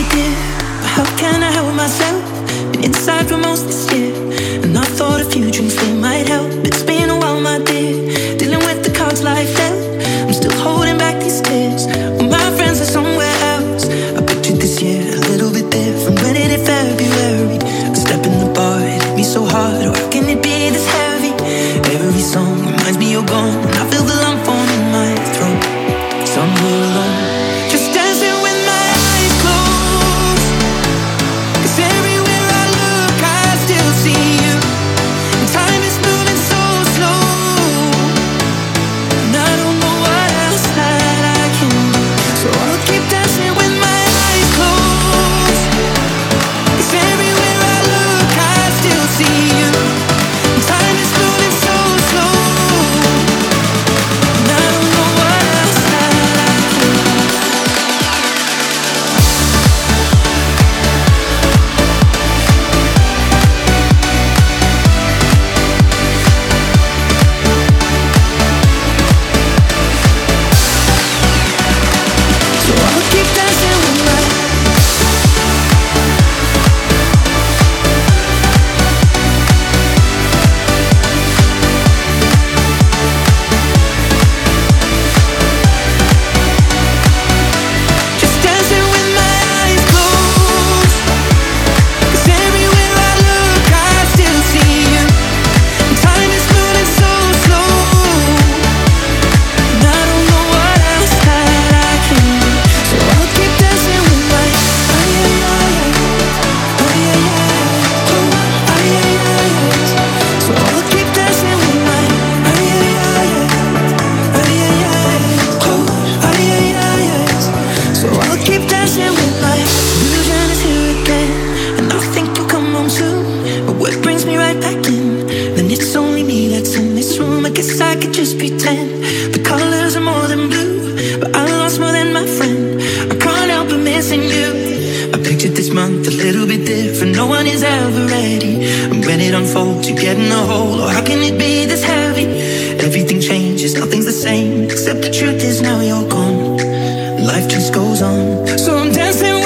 did, but how can I help myself? Been inside for most this year, and I thought a few drinks they might help. It's been a while, my dear, dealing with the cards life dealt. I'm still holding back these tears, when my friends are somewhere else. I pictured this year a little bit different. When it hit February, a step in the bar, it hit me so hard. Or how can it be this heavy? Every song reminds me you're gone, and I feel the lump form in my throat. Somewhere alone, just dancing with my eyes closed. 'Cause everywhere I look, I still see you. And time is moving so slow, and I don't know what else that I can do. So I'll keep dancing with my eyes closed. 'Cause everywhere I look, I still see you. And time is moving so slow, and I don't know what else that I can do. So I'll keep dancing with my just dancing with my eyes closed. 'Cause everywhere I look, I still see you. And time is moving so slow, and I don't know what else that I can do. So I'll keep dancing with my ay ay ay ay ay ay ay ay. So I'll keep dancing with my ay ay ay ay ay ay ay ay. So I'll keep dancing with my illusion is here again, and I think you'll come home soon. But what brings me right back in? Then it's only me that's in this room. I guess I could just pretend the colors are more than blue, but I lost more than my friend. I can't help but missing you. I pictured this month a little bit different. No one is ever ready, and when it unfolds, you get in a hole. Or how can it be this heavy? Everything changes, nothing's the same, except the truth is now you're gone. Life just goes on. So I'm dancing